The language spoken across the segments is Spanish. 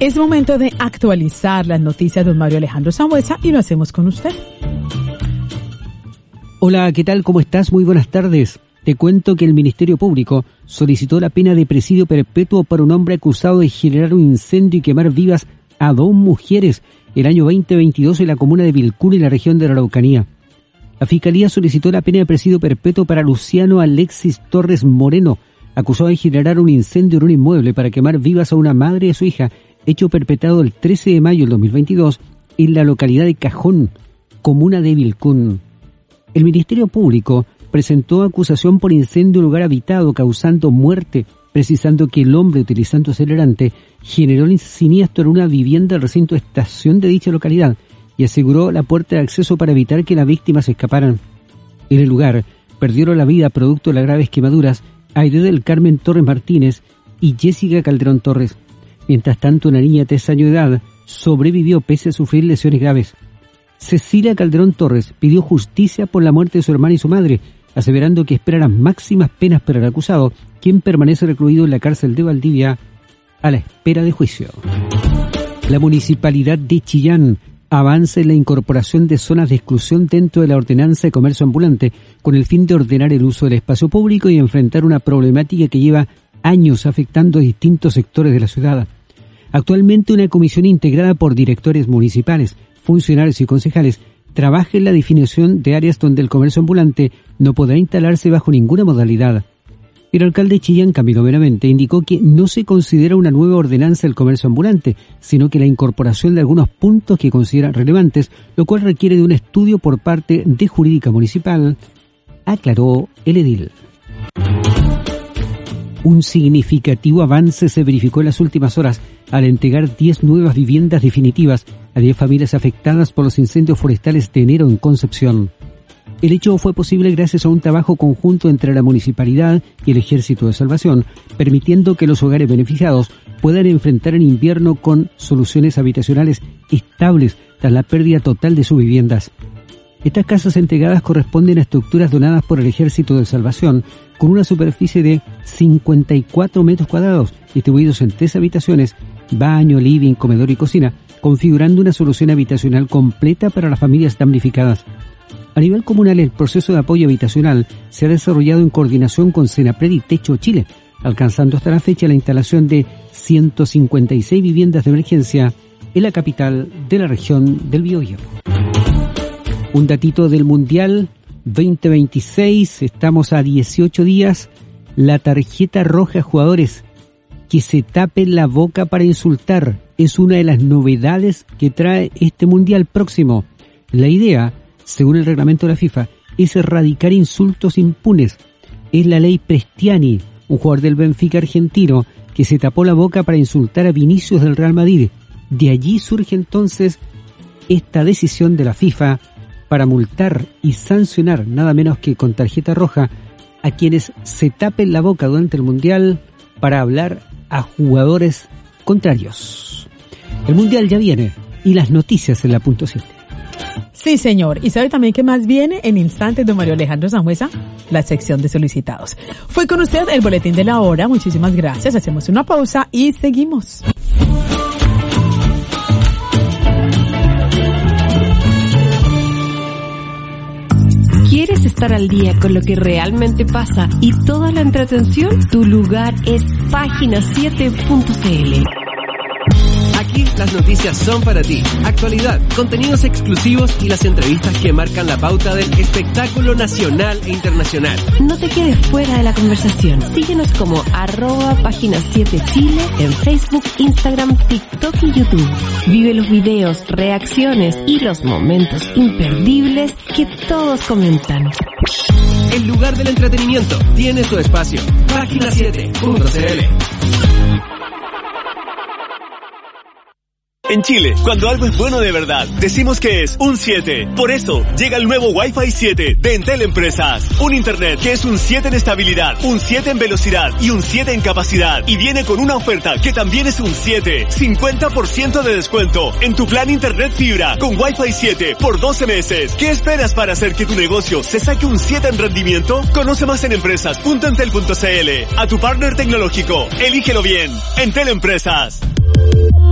Es momento de actualizar las noticias de don Mario Alejandro Sangüesa y lo hacemos con usted. Hola, ¿qué tal? ¿Cómo estás? Muy buenas tardes. Te cuento que el Ministerio Público solicitó la pena de presidio perpetuo para un hombre acusado de generar un incendio y quemar vivas a 2 mujeres el año 2022 en la comuna de Vilcún, en la región de la Araucanía. La Fiscalía solicitó la pena de presidio perpetuo para Luciano Alexis Torres Moreno, acusado de generar un incendio en un inmueble para quemar vivas a una madre y su hija, hecho perpetrado el 13 de mayo del 2022 en la localidad de Cajón, comuna de Vilcún. El Ministerio Público presentó acusación por incendio en lugar habitado causando muerte, precisando que el hombre, utilizando acelerante, generó el siniestro en una vivienda del recinto de estación de dicha localidad y aseguró la puerta de acceso para evitar que las víctimas escaparan. En el lugar perdieron la vida producto de las graves quemaduras Aide del Carmen Torres Martínez y Jessica Calderón Torres. Mientras tanto, una niña de 3 años de edad sobrevivió pese a sufrir lesiones graves. Cecilia Calderón Torres pidió justicia por la muerte de su hermana y su madre, aseverando que espera las máximas penas para el acusado, quien permanece recluido en la cárcel de Valdivia a la espera de juicio. La Municipalidad de Chillán avanza en la incorporación de zonas de exclusión dentro de la ordenanza de comercio ambulante, con el fin de ordenar el uso del espacio público y enfrentar una problemática que lleva años afectando a distintos sectores de la ciudad. Actualmente una comisión integrada por directores municipales, funcionarios y concejales trabaja en la definición de áreas donde el comercio ambulante no podrá instalarse bajo ninguna modalidad. El alcalde de Chillán, Camilo Benavente, indicó que no se considera una nueva ordenanza del comercio ambulante, sino que la incorporación de algunos puntos que considera relevantes, lo cual requiere de un estudio por parte de Jurídica Municipal, aclaró el edil. Un significativo avance se verificó en las últimas horas al entregar 10 nuevas viviendas definitivas a 10 familias afectadas por los incendios forestales de enero en Concepción. El hecho fue posible gracias a un trabajo conjunto entre la Municipalidad y el Ejército de Salvación, permitiendo que los hogares beneficiados puedan enfrentar el invierno con soluciones habitacionales estables tras la pérdida total de sus viviendas. Estas casas entregadas corresponden a estructuras donadas por el Ejército de Salvación, con una superficie de 54 metros cuadrados, distribuidos en 3 habitaciones, baño, living, comedor y cocina, configurando una solución habitacional completa para las familias damnificadas. A nivel comunal, el proceso de apoyo habitacional se ha desarrollado en coordinación con Senapred y Techo Chile, alcanzando hasta la fecha la instalación de 156 viviendas de emergencia en la capital de la región del Biobío. Un datito del Mundial 2026, estamos a 18 días, la tarjeta roja a jugadores que se tapen la boca para insultar es una de las novedades que trae este Mundial próximo. La idea, según el reglamento de la FIFA, es erradicar insultos impunes. Es la ley Prestiani, un jugador del Benfica argentino que se tapó la boca para insultar a Vinicius del Real Madrid. De allí surge entonces esta decisión de la FIFA para multar y sancionar nada menos que con tarjeta roja a quienes se tapen la boca durante el Mundial para hablar a jugadores contrarios. El Mundial ya viene y las noticias en la punto 7. Sí, señor. ¿Y sabe también qué más viene en instantes, don Mario Alejandro Sangüesa? La sección de solicitados. Fue con usted el boletín de la hora. Muchísimas gracias. Hacemos una pausa y seguimos. ¿Quieres estar al día con lo que realmente pasa y toda la entretención? Tu lugar es Página7.cl. Aquí las noticias son para ti. Actualidad, contenidos exclusivos y las entrevistas que marcan la pauta del espectáculo nacional e internacional. No te quedes fuera de la conversación. Síguenos como @Página7Chile en Facebook, Instagram, TikTok y YouTube. Vive los videos, reacciones y los momentos imperdibles que todos comentan. El lugar del entretenimiento tiene su espacio. Página7.cl. En Chile, cuando algo es bueno de verdad, decimos que es un 7. Por eso, llega el nuevo Wi-Fi 7 de Entel Empresas. Un internet que es un 7 en estabilidad, un 7 en velocidad y un 7 en capacidad. Y viene con una oferta que también es un 7. 50% de descuento en tu plan internet fibra con Wi-Fi 7 por 12 meses. ¿Qué esperas para hacer que tu negocio se saque un 7 en rendimiento? Conoce más en empresas.entel.cl. A tu partner tecnológico, elígelo bien. Entel Empresas.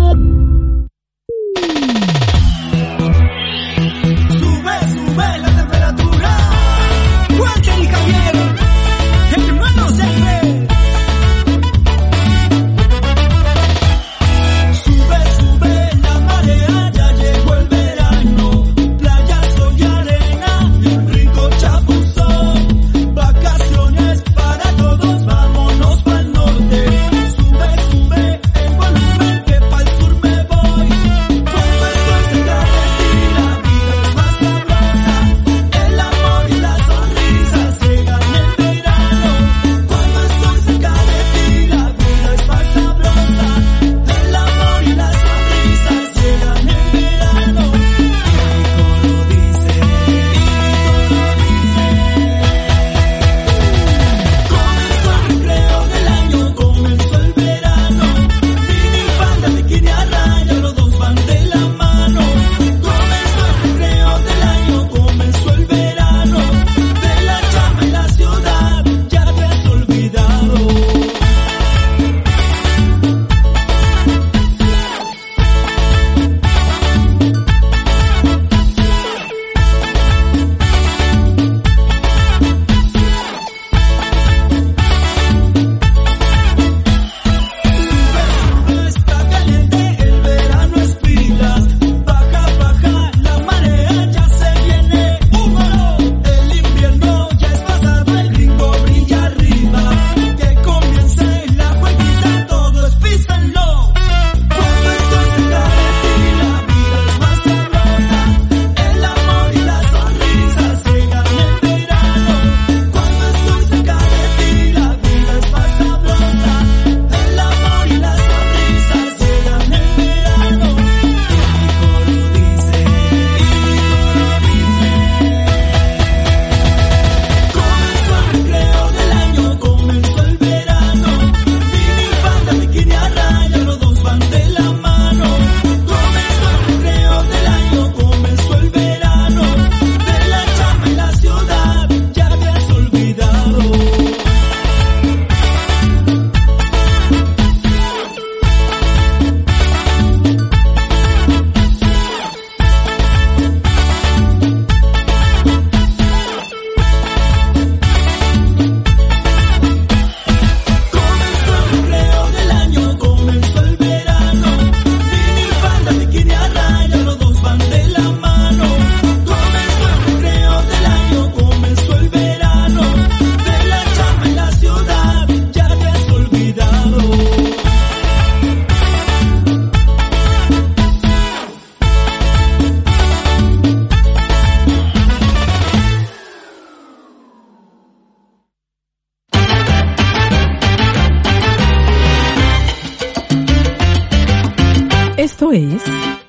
Esto es,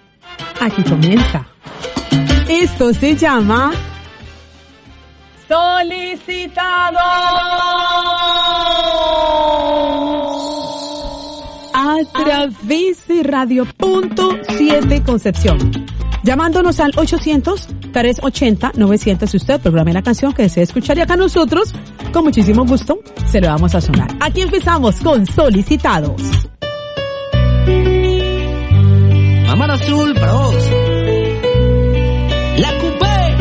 aquí comienza. Esto se llama Solicitados a través de Radio.7 Concepción. Llamándonos al 800-380-900. Si usted programe la canción que desea escuchar, y acá nosotros, con muchísimo gusto, se lo vamos a sonar. Aquí empezamos con Solicitados. Mamar Azul para vos. La Coupé.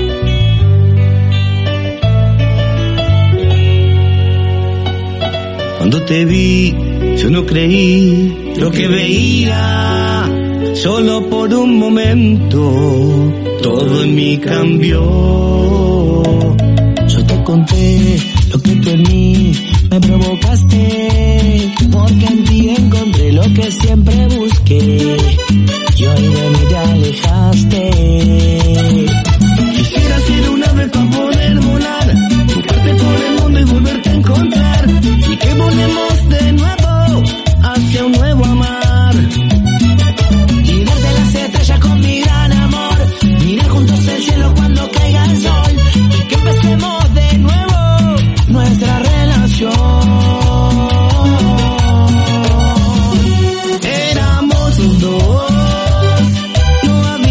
Cuando te vi, yo no creí lo que veía. Solo por un momento, todo en mí cambió. Yo te conté lo que tú en mí me provocaste, porque en ti encontré lo que siempre busqué, y hoy de mí te alejaste. Quisiera ser un ave para poder volar, buscarte por el mundo y volverte a encontrar, y que volemos de nuevo hacia un nuevo amar, y darte las estrellas con mi gran amor, mirar juntos el cielo cuando caiga el sol, y que empecemos de nuevo nuestra relación. Éramos dos, no había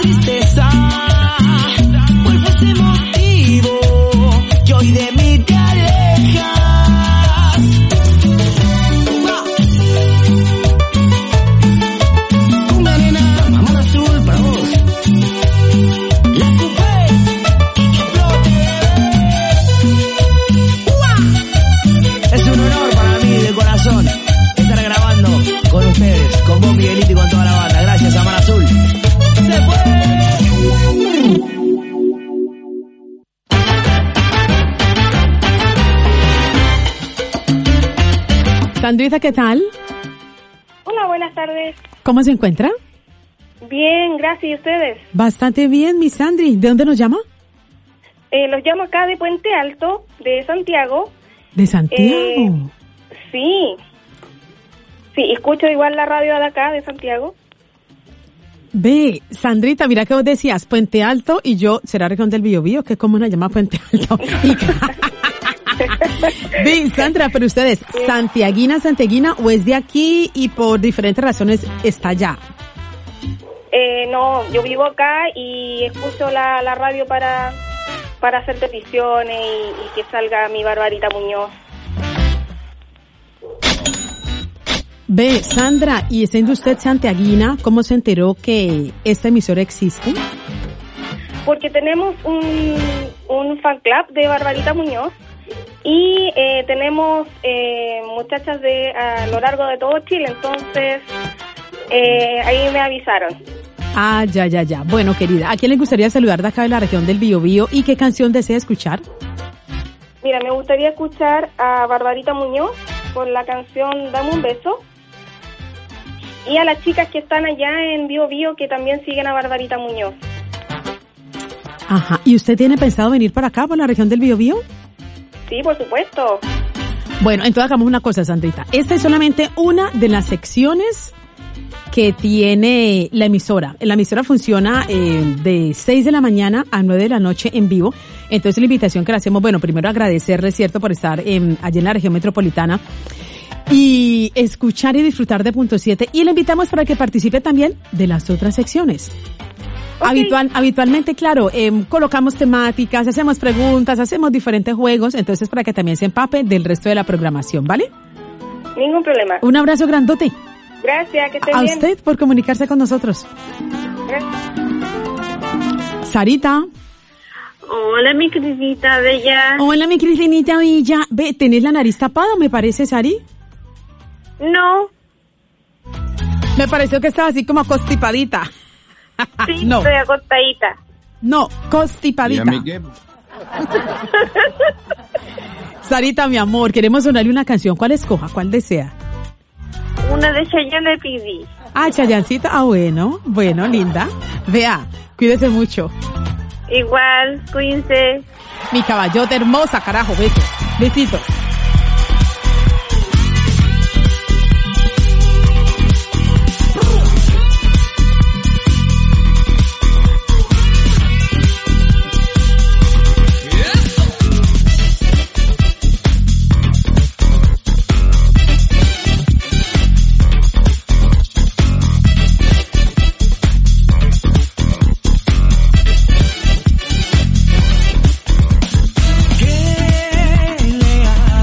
tristeza. ¿Cuál fue ese motivo que hoy de mí te alejas? Cumbia nena, mamón azul para vos. La coupé y que flote. Es un honor para mí de corazón estar grabando con ustedes, con vos Miguelito y con toda la banda. Gracias, Amar Azul. ¡Se fue! Sandrita, ¿qué tal? Hola, buenas tardes. ¿Cómo se encuentra? Bien, gracias. ¿Y ustedes? Bastante bien, mi Sandri. ¿De dónde nos llama? Los llamo acá de Puente Alto, de Santiago. ¿De Santiago? Sí. Sí, escucho igual la radio de acá, de Santiago. Ve, Sandrita, mira que vos decías Puente Alto y yo, ¿será región del Biobío? ¿Qué cómo nos llama Puente Alto? Ve, Sandra, pero ustedes, ¿santiaguina o es de aquí y por diferentes razones está allá? No, yo vivo acá y escucho la radio para hacer peticiones y que salga mi Barbarita Muñoz. Ve, Sandra, y siendo usted santiaguina, ¿cómo se enteró que esta emisora existe? Porque tenemos un fan club de Barbarita Muñoz y tenemos muchachas a lo largo de todo Chile, entonces ahí me avisaron. Ah, ya. Bueno, querida, ¿a quién le gustaría saludar de acá de la región del Biobío y qué canción desea escuchar? Mira, me gustaría escuchar a Barbarita Muñoz con la canción Dame un beso. Y a las chicas que están allá en Biobío que también siguen a Barbarita Muñoz. Ajá, ¿y usted tiene pensado venir para acá, por la región del Biobío? Sí, por supuesto. Bueno, entonces hagamos una cosa, Sandrita. Esta es solamente una de las secciones que tiene la emisora. La emisora funciona de 6 de la mañana a 9 de la noche en vivo. Entonces la invitación que le hacemos, bueno, primero agradecerle, ¿cierto?, por estar allí en la región metropolitana y escuchar y disfrutar de Punto 7. Y le invitamos para que participe también de las otras secciones. Okay. Habitualmente, claro, colocamos temáticas, hacemos preguntas, hacemos diferentes juegos, entonces para que también se empape del resto de la programación, ¿vale? Ningún problema. Un abrazo grandote. Gracias, que esté bien. A usted por comunicarse con nosotros. Gracias. Sarita. Hola, mi Cristinita Bella. Hola, mi Cristinita Bella. Ve, ¿tenés la nariz tapada, me parece, Sari? No. Me pareció que estaba así como constipadita. Sí, no. Estoy acostadita. No, constipadita. Sarita, mi amor, queremos sonarle una canción. ¿Cuál escoja? ¿Cuál desea? Una de Chayanne le pedí. Ah, Chayancita. Ah, bueno, linda. Vea, cuídese mucho. Igual, cuídense. Mi caballota hermosa, carajo, besos. Besitos. ¿Qué le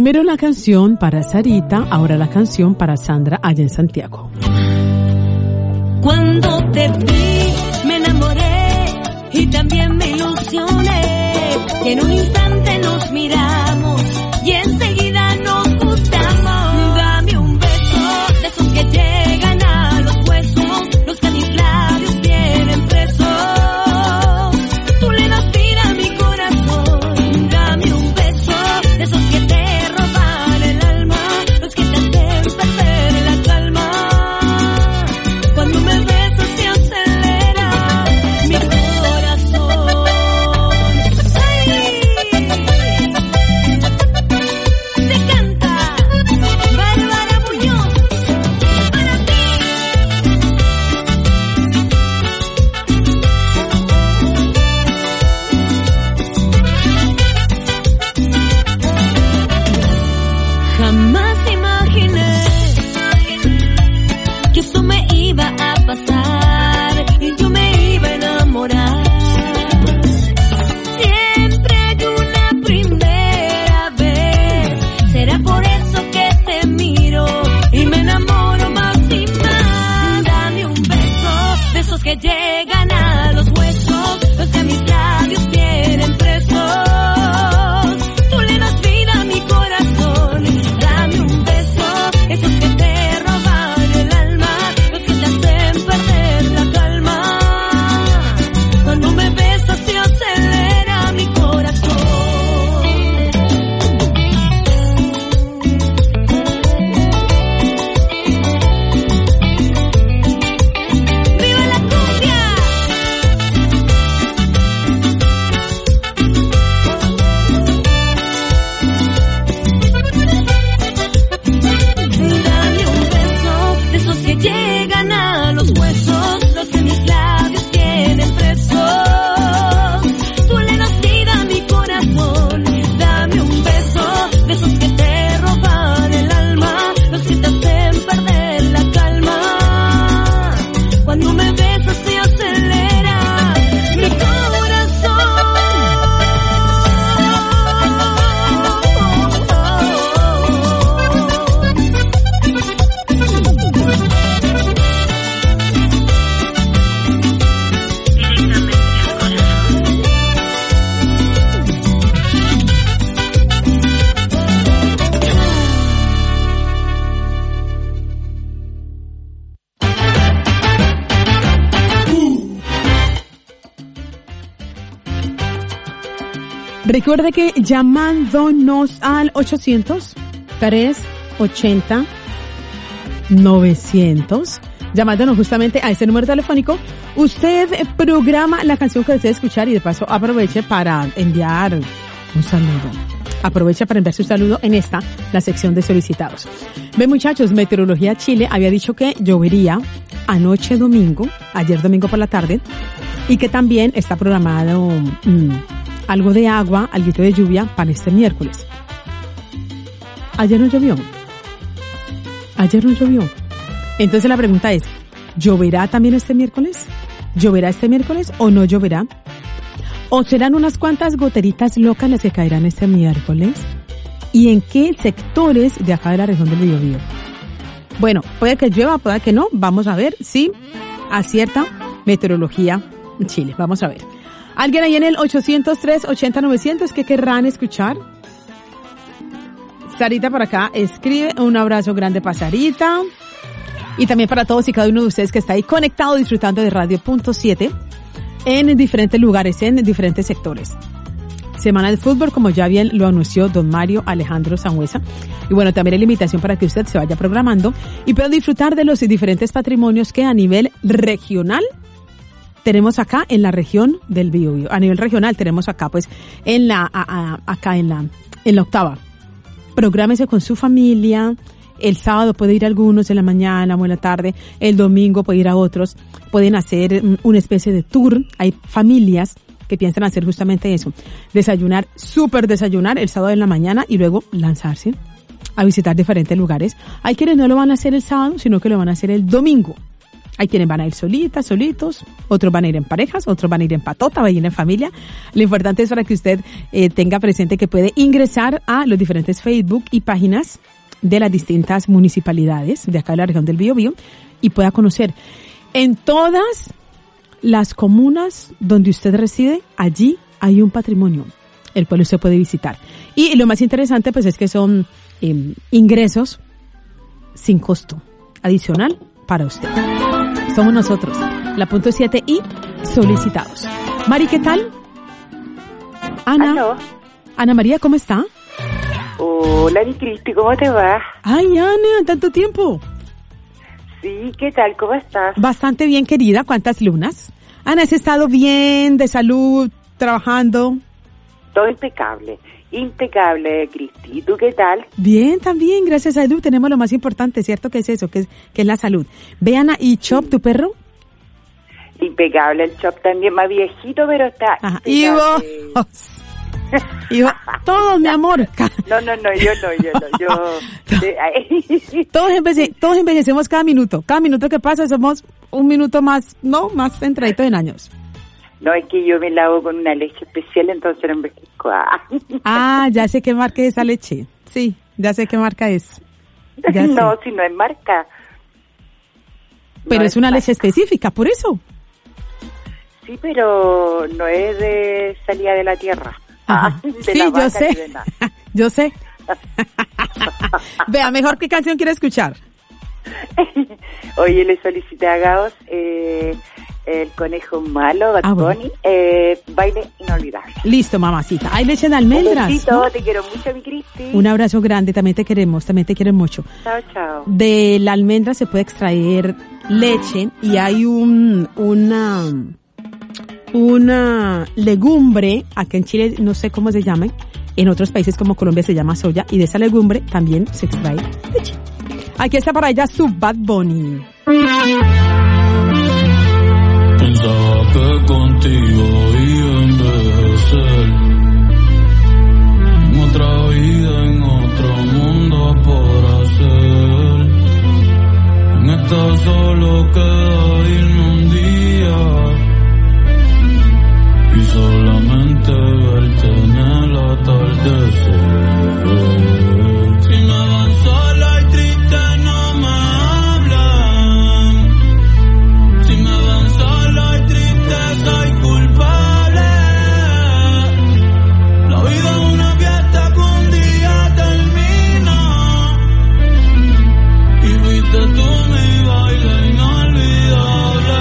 Primero la canción para Sarita, ahora la canción para Sandra allá en Santiago. Cuando te vi, me enamoré y también me ilusioné. Y en un instante nos miramos y enseguida nos gustamos. Dame un beso de esos que llegan a los huesos, los que a mis labios tienen presos. Tú le das vida a mi corazón. Dame un beso de esos que te roban el alma, los que te hacen perder la calma. Cuando me besas se acelera mi corazón. ¡Ay! Te canta Bárbara Muñoz para ti. Jamás imaginé que esto me iba a pasar y yo me iba a enamorar. Siempre hay una primera vez, será por eso que te miro y me enamoro más y más. Dame un beso de esos que llegan a los huesos, los que a mis labios tienen presos. Tú le das vida a mi corazón. Dame un beso, esos que te roban el alma, los que te hacen perder la calma. Cuando me besas se acelera mi corazón. ¡Viva la cumbia! Dame un beso de esos que llegan a los huesos, los que mis labios tienen presos. Tú le das vida a mi corazón. Dame un beso de esos que te roban el alma, los que te hacen perder la calma. Cuando me besas se acelera mi Recuerde que llamándonos al 800-380-900, llamándonos justamente a ese número telefónico, usted programa la canción que desea escuchar y de paso aproveche para enviar un saludo. Aprovecha para enviar su saludo en esta, la sección de solicitados. Ven muchachos, Meteorología Chile había dicho que llovería ayer domingo por la tarde, y que también está programado algo de agua, algo de lluvia para este miércoles. Ayer no llovió. Entonces la pregunta es, ¿lloverá también este miércoles? ¿Lloverá este miércoles o no lloverá? ¿O serán unas cuantas goteritas locas las que caerán este miércoles? ¿Y en qué sectores de acá de la región del Biobío? Bueno, puede que llueva, puede que no. Vamos a ver si acierta Meteorología Chile. Vamos a ver. ¿Alguien ahí en el 803-80-900 que querrán escuchar? Sarita por acá escribe, un abrazo grande para Sarita. Y también para todos y cada uno de ustedes que está ahí conectado disfrutando de Radio.7 en diferentes lugares, en diferentes sectores. Semana de fútbol, como ya bien lo anunció don Mario Alejandro Sangüesa. Y bueno, también hay la invitación para que usted se vaya programando y pueda disfrutar de los diferentes patrimonios que a nivel regional tenemos acá en la región del Biobío. A nivel regional tenemos acá, pues, en la octava. Prográmese con su familia. El sábado puede ir a algunos en la mañana o en la tarde. El domingo puede ir a otros. Pueden hacer una especie de tour. Hay familias que piensan hacer justamente eso. Desayunar, súper desayunar el sábado en la mañana y luego lanzarse a visitar diferentes lugares. Hay quienes no lo van a hacer el sábado, sino que lo van a hacer el domingo. Hay quienes van a ir solitas, solitos, otros van a ir en parejas, otros van a ir en patota, van a ir en familia. Lo importante es para que usted tenga presente que puede ingresar a los diferentes Facebook y páginas de las distintas municipalidades de acá de la región del Biobío y pueda conocer en todas las comunas donde usted reside, allí hay un patrimonio, el cual usted puede visitar. Y lo más interesante pues es que son ingresos sin costo adicional para usted. Somos nosotros, la punto 7 y solicitados. Mari, ¿qué tal? Ana. ¿Aló? Ana María, ¿cómo está? Hola, mi Cristi, ¿cómo te va? Ay, Ana, tanto tiempo. Sí, ¿qué tal? ¿Cómo estás? Bastante bien, querida. ¿Cuántas lunas? Ana, ¿has estado bien, de salud, trabajando? Todo impecable, Cristi. ¿Y tú qué tal? Bien, también, gracias a Dios. Tenemos lo más importante, ¿cierto? Que es eso, que es la salud. Ve, Ana, ¿y Chop, tu perro? Impecable, el Chop también más viejito, pero está... Ajá. Y vos... todos, mi amor. No, yo Todos envejecemos cada minuto. Cada minuto que pasa somos un minuto más centraditos en años. No, es que yo me lavo con una leche especial, entonces no envejezco. Ya sé qué marca es esa leche. Sí, ya sé qué marca es. No, si no es marca. Pero no es una leche específica, por eso. Sí, pero no es de salida de la tierra. Sí, yo sé. Yo sé. Vea, mejor qué canción quiere escuchar. Oye, le solicité a Gaos el conejo malo, Bad Bunny, baile inolvidable. Listo, mamacita. Hay leche de almendras. Un besito, ¿no? Te quiero mucho, mi Cristi. Un abrazo grande, también te queremos, también te quieren mucho. Chao, chao. De la almendra se puede extraer leche y hay una legumbre, acá en Chile no sé cómo se llama, en otros países como Colombia se llama soya, y de esa legumbre también se extrae leche. Aquí está para ella su Bad Bunny. Pensaba que contigo iba a envejecer, en otra vida, en otro mundo por hacer. En esta solo queda irme un día y solamente verte en el atardecer. Si me van sola y triste no me hablan. Si me van sola y triste soy culpable. La vida es una fiesta que un día termina y fuiste tú mi baile inolvidable.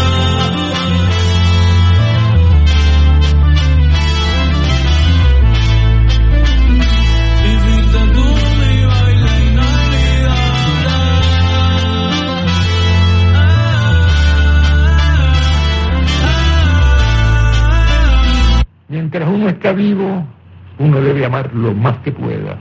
Mientras uno está vivo, uno debe amar lo más que pueda.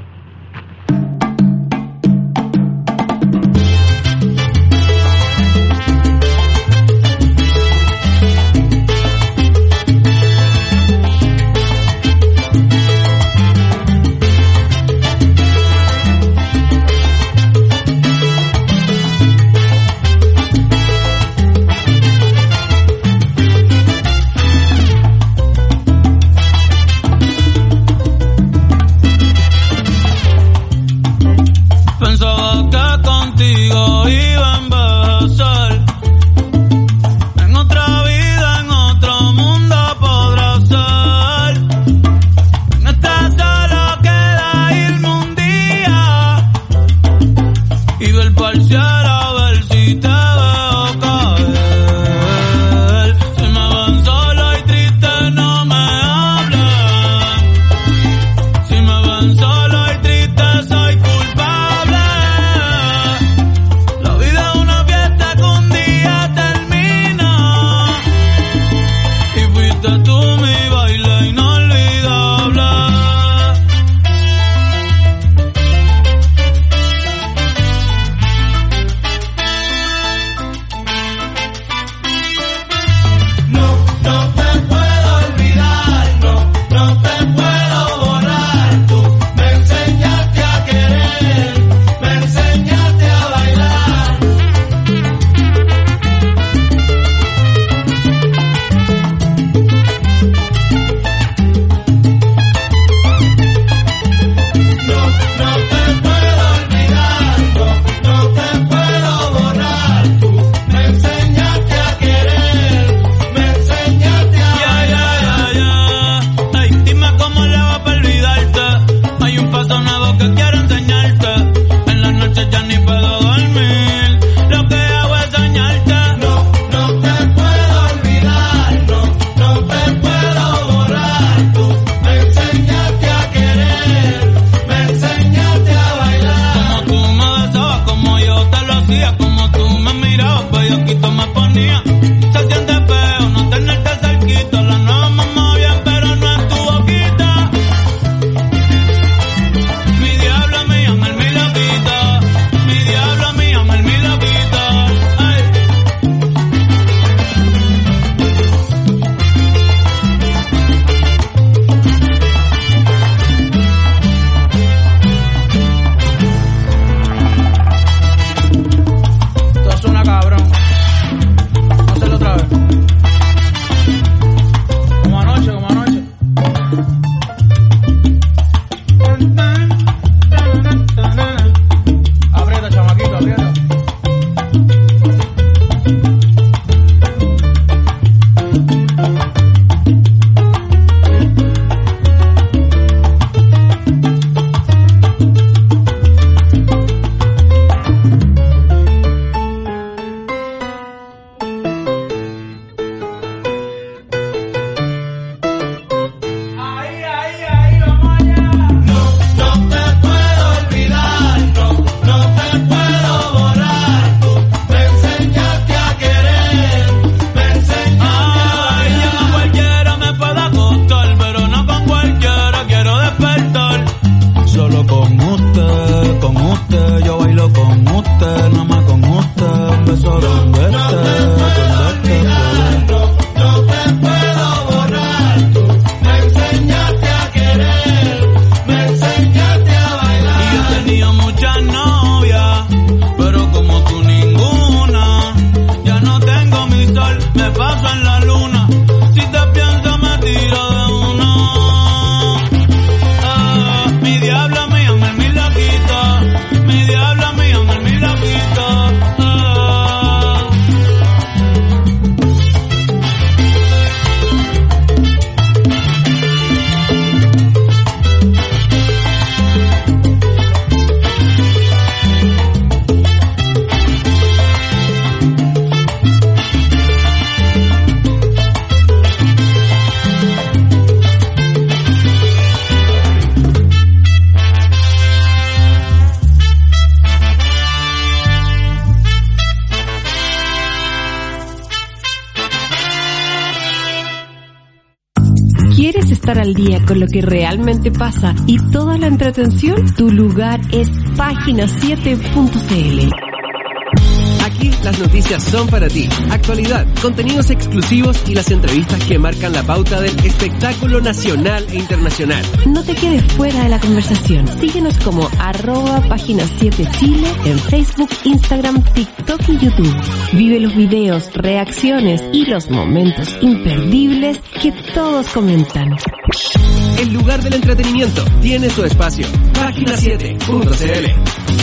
¿Quieres estar al día con lo que realmente pasa y toda la entretención? Tu lugar es página7.cl. Aquí las noticias son para ti. Actualidad, contenidos exclusivos y las entrevistas que marcan la pauta del espectáculo nacional e internacional. No te quedes fuera de la conversación. Síguenos como @página7chile en Facebook, Instagram, TikTok y YouTube. Vive los videos, reacciones y los momentos imperdibles que todos comentan. El lugar del entretenimiento tiene su espacio. Página7.cl.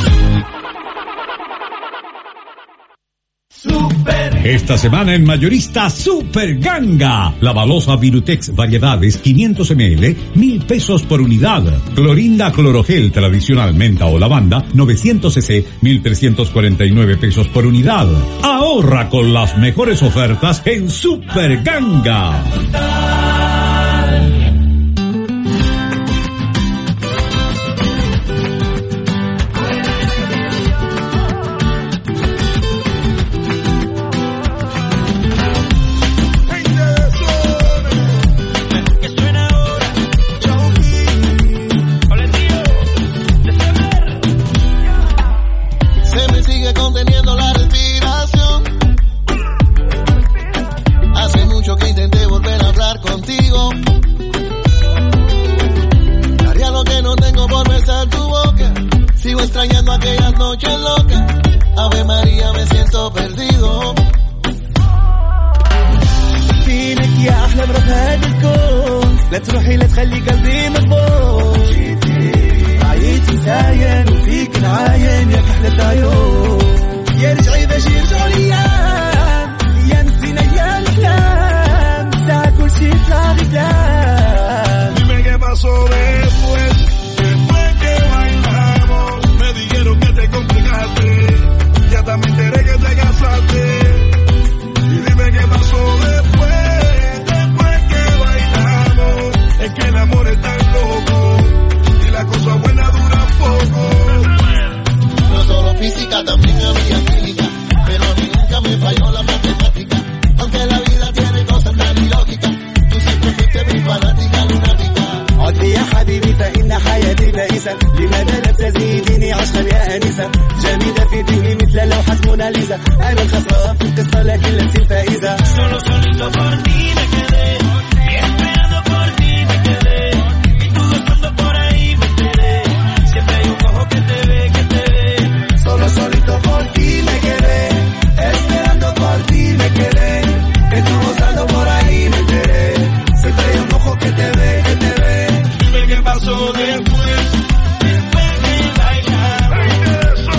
Esta semana en Mayorista Super Ganga. La balosa Virutex variedades 500 ml, 1.000 pesos por unidad. Clorinda Clorogel tradicional menta o lavanda 900 cc, 1.349 pesos por unidad. Ahorra con las mejores ofertas en Super Ganga. Extrañando aquellas noches locas, Ave María me siento perdido. فينك يا أحلى مرة بهذا الكون، لا تروحي لا تخلي قلبي مضبوط. عييت زاين وفيك نعاين يا كحلة العيون، يا رجعي باش يرجعوا الأيام، يا نسينا يا الأحلام، ساعة كل شي طلع غدام. Dime qué pasó después que bailamos. Dijeron que te complicaste, ya también me enteré que te casaste. Y dime qué pasó después que bailamos. Es que el amor es tan loco y las cosas buenas duran poco. No solo física, también había química, pero a mí nunca me falló la matemática. Aunque la vida tiene cosas tan ilógicas, tú siempre fuiste mi fanática lunática. عدي يا حبيبي فإن حياتي بائسة، لماذا لا تزيديني عشقا يا أنسة؟ جامدة في ذهني مثل لوحة موناليزا، أنا الخسران في القصة لكن لست الفائزة. Solo solito por ti me quedé, y esperando por ti me quedé, y tú buscando por ahí me enteré, siempre hay un ojo que te ve. Solo solito por ti me quedé, esperando por ti me quedé, y tú buscando por ahí me enteré, siempre hay un ojo que te ve. ¿Qué pasó después que bailamos?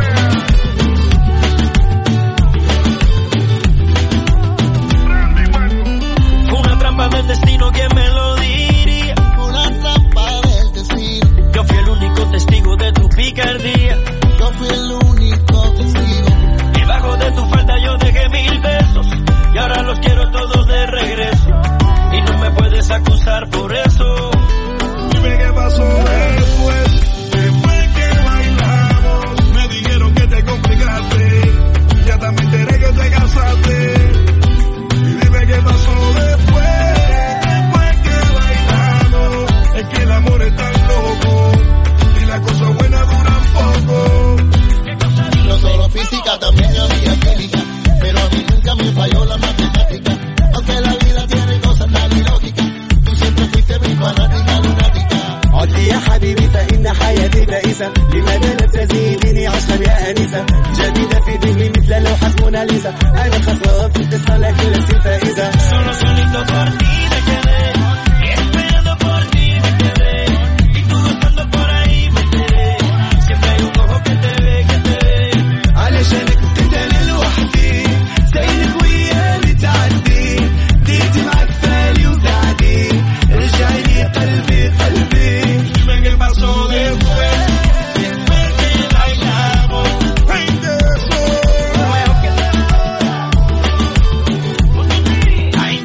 Una trampa del destino, ¿quién me lo diría? Una trampa del destino. Yo fui el único testigo de tu picardía. Yo fui el único testigo. Debajo de tu falda yo dejé 1000 besos, y ahora los quiero todos de regreso, y no me puedes acusar por eso. Dime qué pasó después que bailamos. Me dijeron que te complicaste, ya también me enteré que te casaste. Y dime qué pasó después que bailamos. Es que el amor es tan loco y las cosas buenas duran poco. No solo física, también había química, pero a mí nunca me falló la matemática. Aunque la vida tiene cosas tan ilógicas, tú siempre fuiste mi fanática lunática. عدي يا حبيبي فإن حياتي بائسة، لماذا لا تزيديني عشقا يا أنسة؟ جديدة في ذهني مثل لوحة موناليزا، أنا الخسران في القصة لكن لست الفائزة. Solo solito por ti me quedé, esperando por ti me quedé, y tú buscando por ahí me enteré, siempre hay un ojo que te ve. علشانك كنت أنا لوحدي، زينك ويا اللي تعدي، ديتي معك فالي وسعدي، رجعي لي قلبي. ¿Qué pasó después que bailamos? Ay,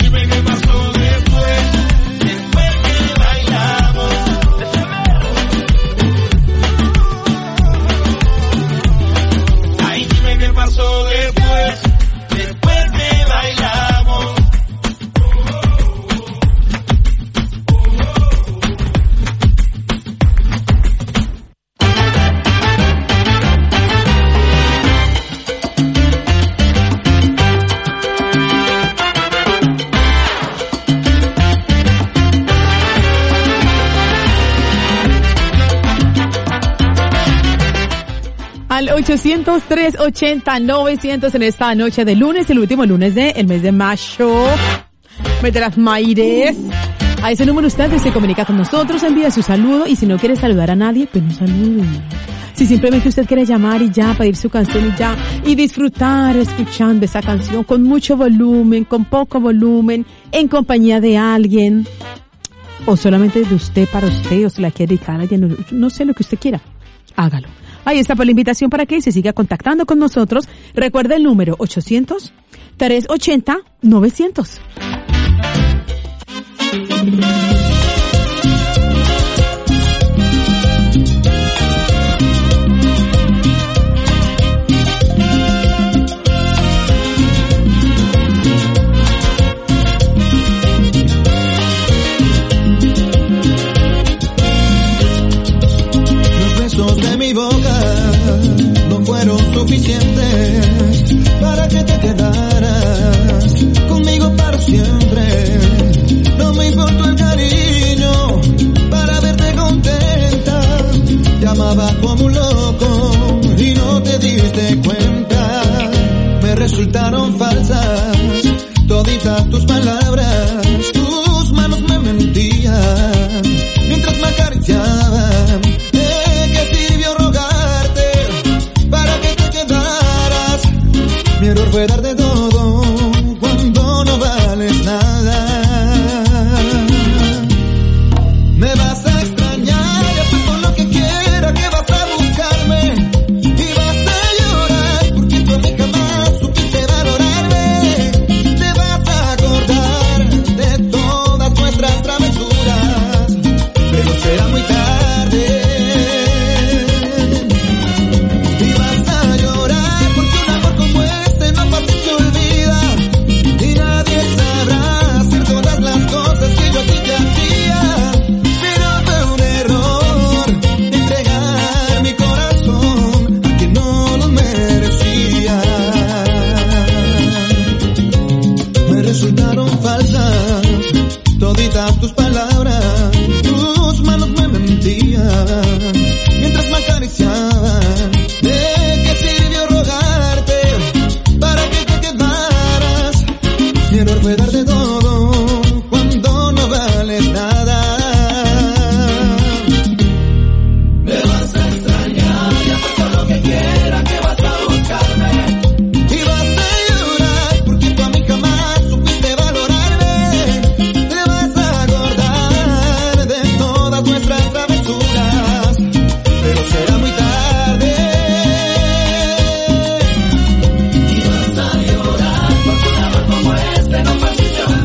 al 800-380-900 en esta noche de lunes, el último lunes del mes de mayo. Mes de las Maires. A ese número usted se comunica con nosotros, envía su saludo y si no quiere saludar a nadie, pues no salude. Si simplemente usted quiere llamar y ya, pedir su canción y ya, y disfrutar escuchando esa canción con mucho volumen, con poco volumen, en compañía de alguien, o solamente de usted para usted, o se la quiere dedicar a alguien, no sé, lo que usted quiera, hágalo. Ahí está por la invitación para que se siga contactando con nosotros. Recuerda el número 800-380-900. De mi boca no fueron suficientes para que te quedaras conmigo para siempre. No me importó el cariño para verte contenta. Llamaba como un loco y no te diste cuenta. Me resultaron falsas toditas tus palabras. Tus manos me mentían mientras me acariciaban. Mi error fue darte todo cuando no vales nada. Me vas a extrañar y hacer con lo que quiera, que vas a buscarme y vas a llorar porque tú a mí jamás supiste valorarme. Te vas a acordar de todas nuestras travesuras, pero será muy tarde. Y vas a llorar porque un amor como no fácil se olvida y nadie sabrá hacer todas las cosas que yo a ti te hacía, pero fue un error entregar mi corazón a quien no lo merecía. Me resultaron falsas toditas tus palabras, tus manos me mentían mientras me acariciaban. ¿De qué sirvió rogarte para que te quedaras? Mi error fue darte todo cuando no vales nada. Me vas a extrañar y hacer todo lo que quiera, que vas a buscarme y vas a llorar porque tú a mí jamás supiste valorarme. Te vas a acordar de todas nuestras travesuras, pero será muy tarde. Y vas a llorar porque un amor como este no fue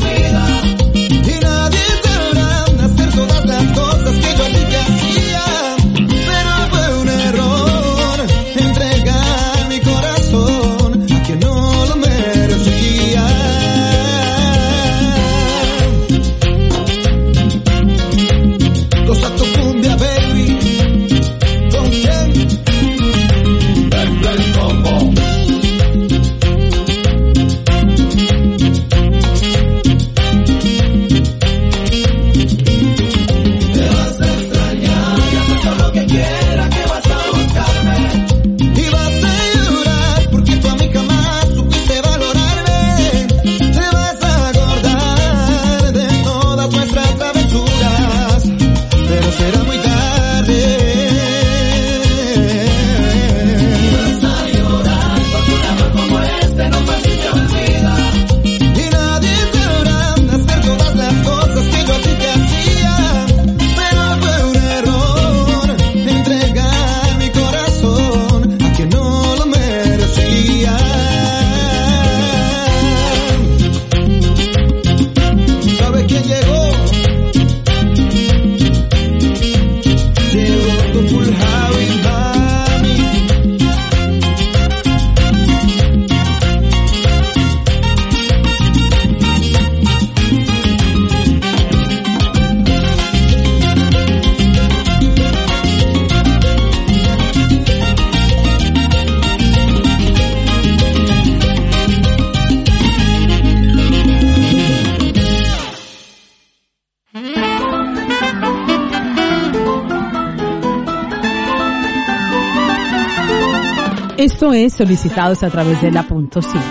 Esto es Solicitados a través de la punto 7.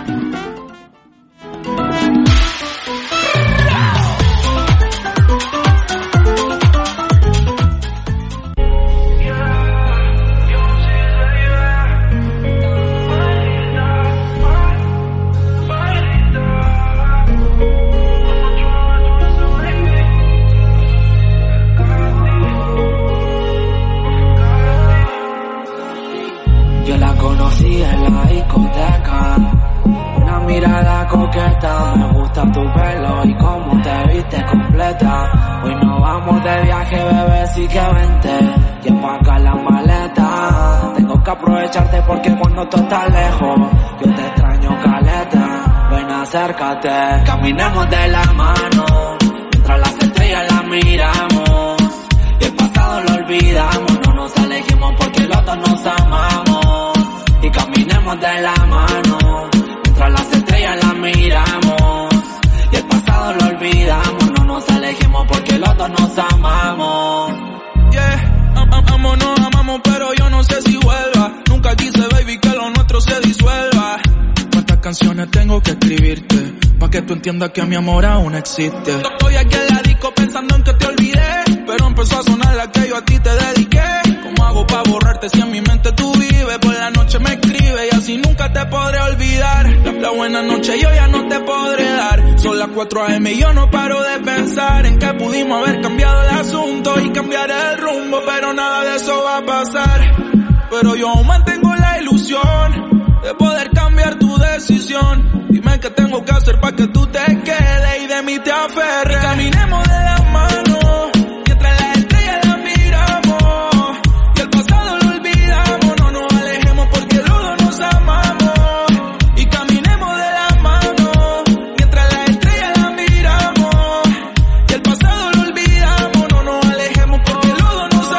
Me gusta tu pelo y cómo te viste completa. Hoy nos vamos de viaje, bebé, sí que vente. Y empaca la maleta. Tengo que aprovecharte porque cuando tú estás lejos, yo te extraño caleta. Ven, acércate, caminemos de la mano, mientras las estrellas las miramos. Y el pasado lo olvidamos, no nos alejemos porque los dos nos amamos. Y caminemos de la mano, mientras las estrellas las miramos. Y el pasado lo olvidamos, no nos alejemos porque los dos nos amamos. Yeah, nos amamos pero yo no sé si vuelva. Nunca quise, baby, que lo nuestro se disuelva. ¿Cuántas canciones tengo que escribirte pa' que tú entiendas que mi amor aún existe? Estoy aquí en la disco pensando en que te olvidé, pero empezó a sonar la que yo a ti te dediqué. ¿Cómo hago pa' borrarte si en mi mente tú vives? Por la noche me escribe y así nunca te podré olvidar. La buena noche yo ya no te podré dar. Son las 4 AM y yo no paro de pensar en que pudimos haber cambiado el asunto y cambiar el rumbo, pero nada de eso va a pasar. Pero yo aún mantengo la ilusión de poder cambiar tu decisión. Dime qué tengo que hacer pa' que tú te quedes y de mí te aferres. Y caminemos de la mano, mientras las estrellas las miramos. Y el pasado lo olvidamos, no nos alejemos porque los dos nos amamos. Y caminemos de la mano, mientras las estrellas las miramos. Y el pasado lo olvidamos, no nos alejemos porque los dos nos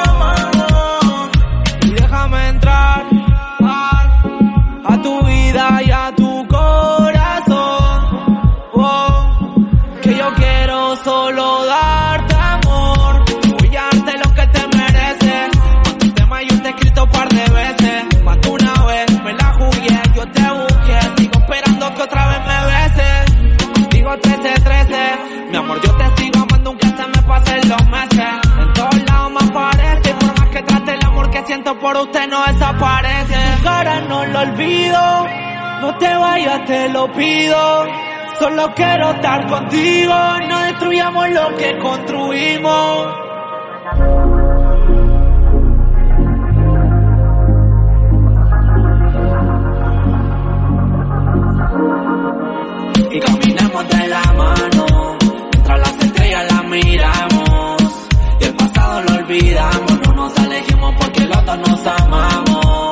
amamos. Y déjame entrar a tu vida y a tu corazón, que yo quiero solo darte amor. Voy a darte lo que te mereces. Cuando el tema yo te he escrito un par de veces, más de una vez me la jugué, yo te busqué. Sigo esperando que otra vez me beses. Digo 13-13, mi amor, yo te sigo amando aunque se me pasen los meses. En todos lados me aparece, por más que trate el amor que siento por usted no desaparece. Tu cara no lo olvido, no te vayas, te lo pido. Solo quiero estar contigo, no destruyamos lo que construimos. Y caminemos de la mano, mientras las estrellas las miramos. Y el pasado lo olvidamos, no nos alejemos porque los dos nos amamos.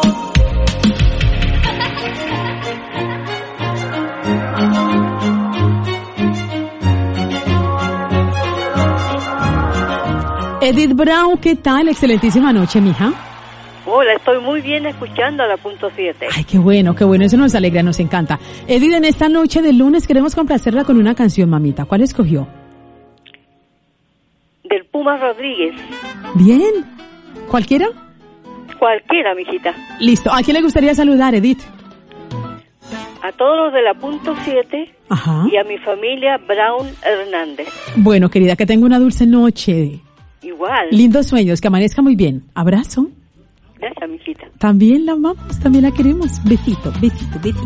Edith Brown, ¿qué tal? Excelentísima noche, mija. Hola, estoy muy bien escuchando a la punto 7. Ay, qué bueno, eso nos alegra, nos encanta. Edith, en esta noche de lunes queremos complacerla con una canción, mamita. ¿Cuál escogió? Del Puma Rodríguez. Bien. ¿Cualquiera? Cualquiera, mijita. Listo. ¿A quién le gustaría saludar, Edith? A todos los de la punto 7. Ajá. Y a mi familia Brown Hernández. Bueno, querida, que tenga una dulce noche. Igual. Lindos sueños, que amanezca muy bien. Abrazo. Gracias, mijita. También la amamos, también la queremos. Besito, besito, besito.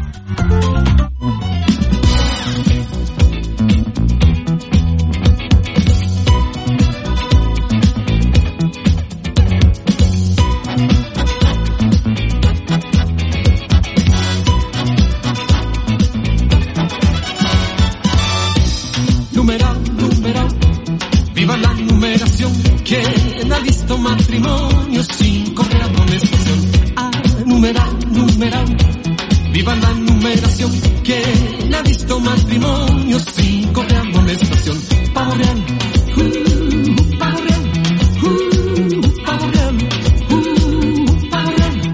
Numeral, viva la numeración. ¿Quién ha visto matrimonio sin correr amonestación? Ah, numeral, viva la numeración. ¿Quién ha visto matrimonio sin correr amonestación? Pavo real, pavo real, pavo real, pavo real.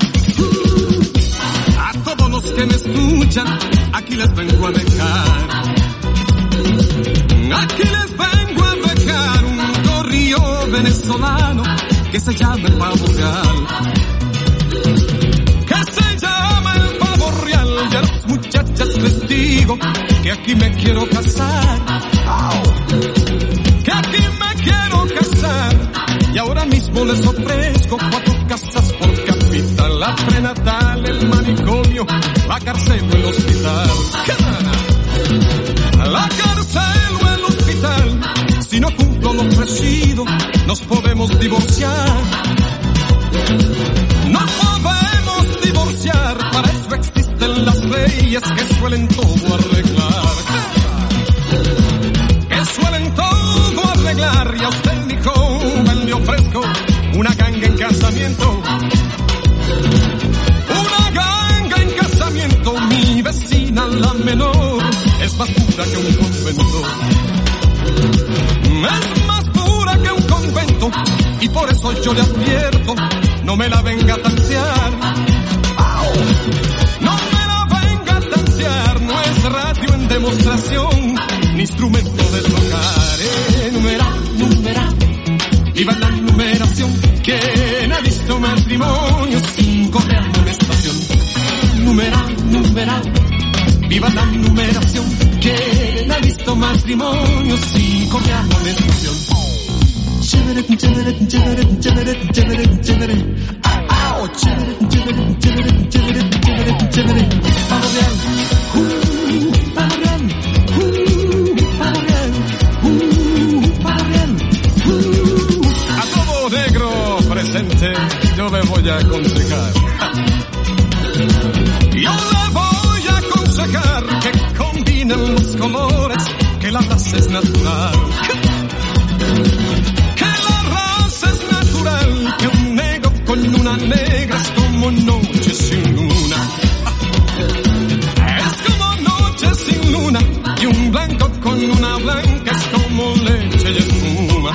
A todos los que me escuchan, aquí les vengo a dejar. Aquí les vengo a dejar un corrillo venezolano que se llama el Pavo Real. Que se llama noches les digo que aquí me quiero casar. Que aquí me quiero casar. Y ahora mismo les ofrezco 4 casas por capital. La prenatal, el manicomio, la cárcel o el hospital. La cárcel o el hospital. Si no cumplo lo ofrecido, nos podemos divorciar. Nos podemos divorciar. Para eso existen las leyes que suelen todo arreglar. Que suelen todo arreglar. Y a usted, mi joven, le ofrezco una ganga en casamiento. Una ganga en casamiento. Mi vecina, la menor, es más pura que un convento. Es más pura que un convento. Y por eso yo le advierto, no me la venga a tantear. No me la venga a tantear. No es radio en demostración, ni instrumento de tocar. Numeral. Viva la numeración. ¿Quién ha visto matrimonio sin correr amonestación? Numeral. Viva la numeración. ¿Quién ha visto matrimonio sin correr amonestación? Chévere. Pavo real. A todo negro presente yo le voy a aconsejar. Yo le voy a aconsejar que combinen los colores, que la raza es natural. Que la raza es natural, que un negro con una negra es como noche sin luna. Es como noche sin luna, y un blanco con una blanca es como leche y espuma.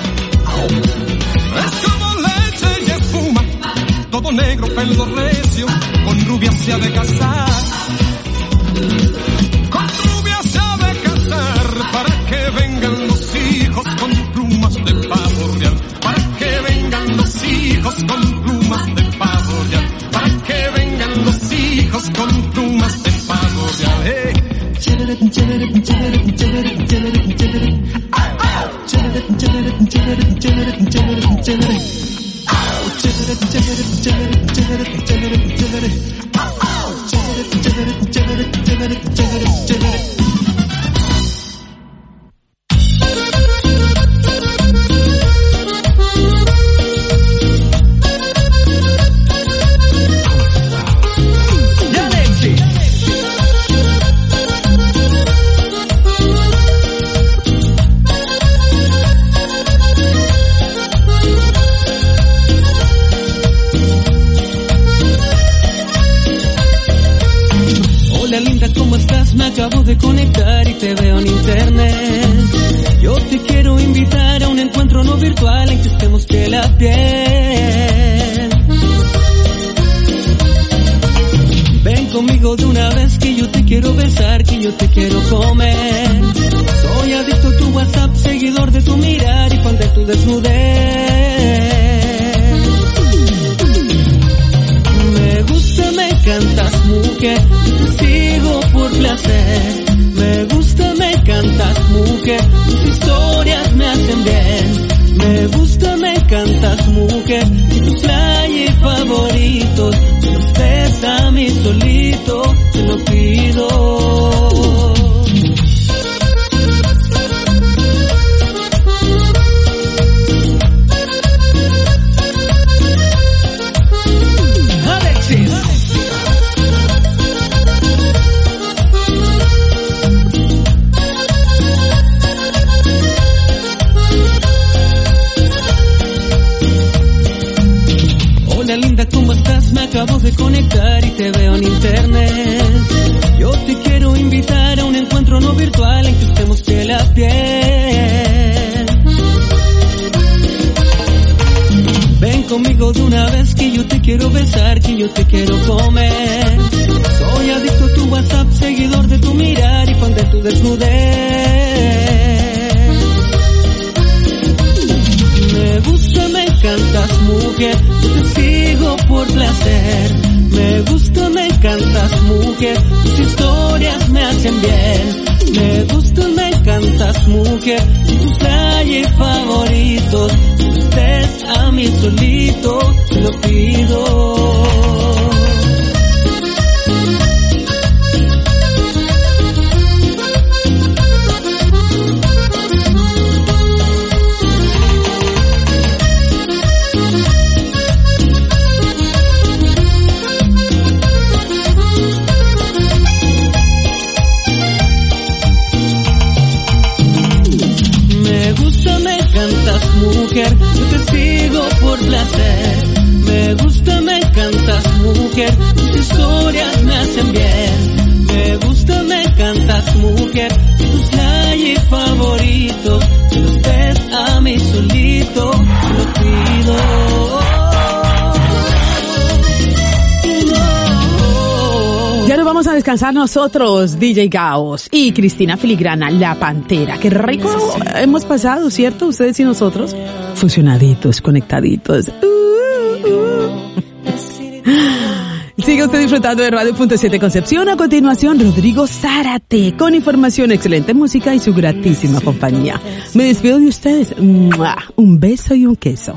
Es como leche y espuma. Todo negro, pelo recio, con rubia se ha de casar. Con rubia se ha de casar, para que vengan los hijos con plumas de pavo real. Para que vengan los hijos con plumas de pavo real. Para que vengan los hijos con plumas de pavo real. Chévere. Acabo de conectar y te veo en internet. Yo te quiero invitar a un encuentro no virtual en que estemos piel a piel. Ven conmigo de una vez que yo te quiero besar, que yo te quiero comer. Soy adicto a tu WhatsApp, seguidor de tu mirar y fan de tu desnudez. Me gusta, me cantas, mujer, te sigo por placer. Me gusta, me cantas, mujer, tus historias me hacen bien. Me gusta, me cantas, mujer, tus flyers favoritos. Si los ves a mí solito, te lo pido. Acabo de conectar y te veo en internet. Yo te quiero invitar a un encuentro no virtual en que estemos piel a piel. Ven conmigo de una vez que yo te quiero besar, que yo te quiero comer. Soy adicto a tu WhatsApp, seguidor de tu mirar y fan de tu desnudez. Me gusta, me cantas, mujer, te sigo por placer. Me gusta, me encantas, mujer, tus historias me hacen bien. Me gusta, me encantas, mujer, tus calles favoritos. Estés a mí solito, te lo pido. Mujer, yo te sigo por placer. Me gusta, me encantas, mujer, tus historias me hacen bien. Me gusta, me encantas, mujer, tus calles favoritos. Que no estés a mí solito, te lo pido. Ya nos vamos a descansar nosotros, DJ Gaos y Cristina Filigrana, La Pantera. Qué rico hemos pasado, ¿cierto? Ustedes y nosotros, fusionaditos, conectaditos. Sigue usted disfrutando de Radio.7 Concepción. A continuación, Rodrigo Zárate, con información, excelente música y su gratísima compañía. Me despido de ustedes. ¡Mua! Un beso y un queso.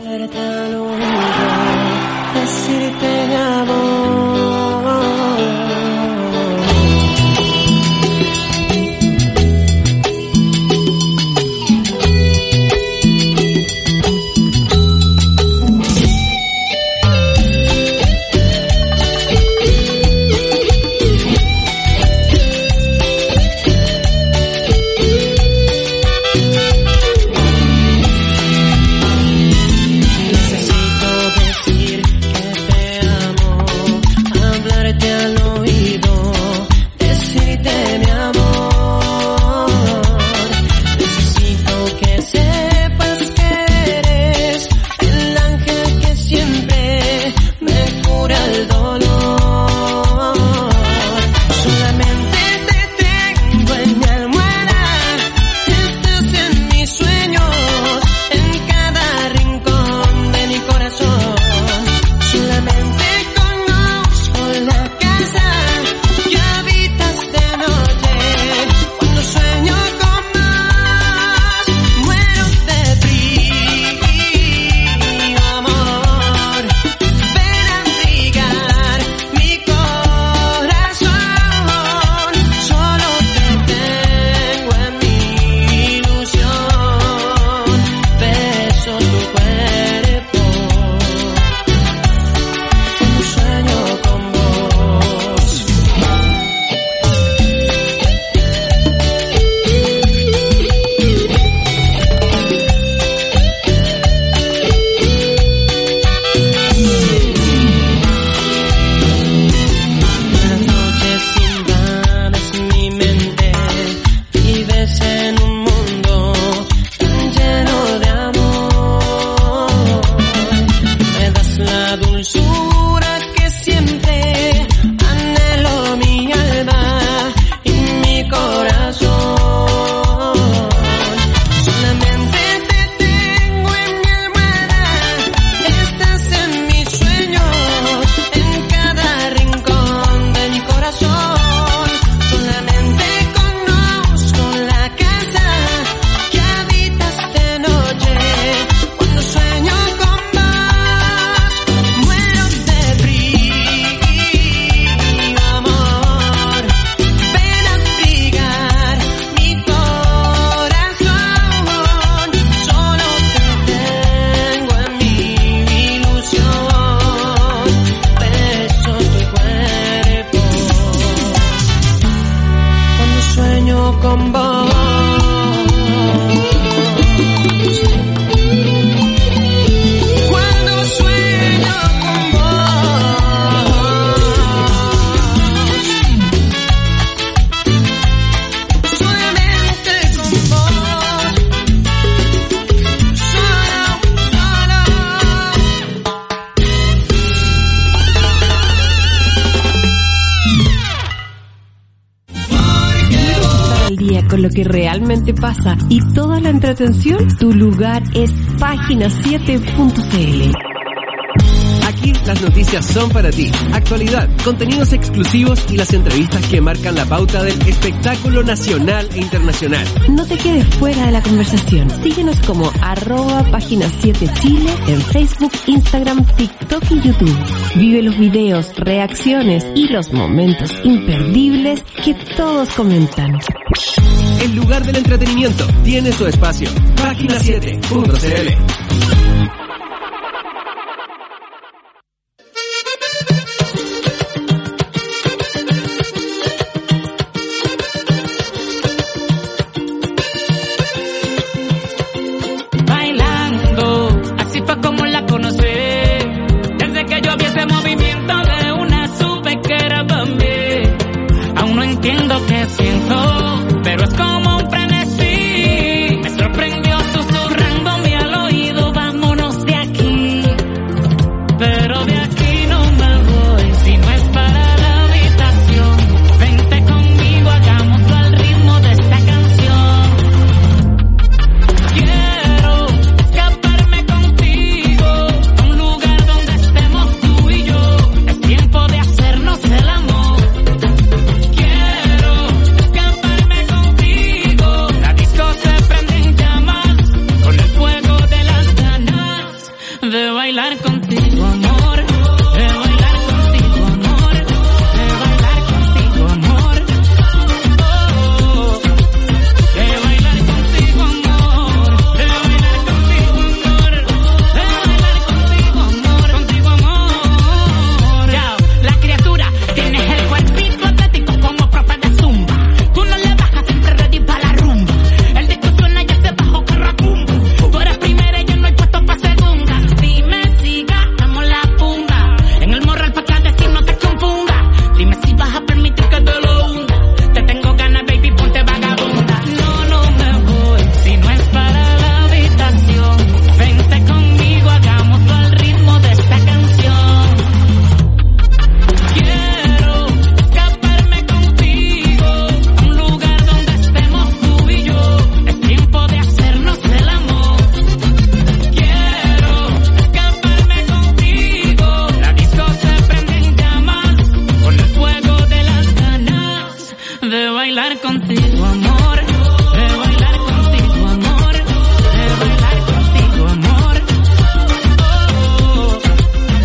con lo que realmente pasa y toda la entretención, tu lugar es página7.cl. Aquí Aquí las noticias son para ti. Actualidad, contenidos exclusivos y las entrevistas que marcan la pauta del espectáculo nacional e internacional. No te quedes fuera de la conversación. Síguenos como @página 7 Chile en Facebook, Instagram, TikTok y YouTube. Vive los videos, reacciones y los momentos imperdibles que todos comentan. El lugar del entretenimiento tiene su espacio. Página7.cl.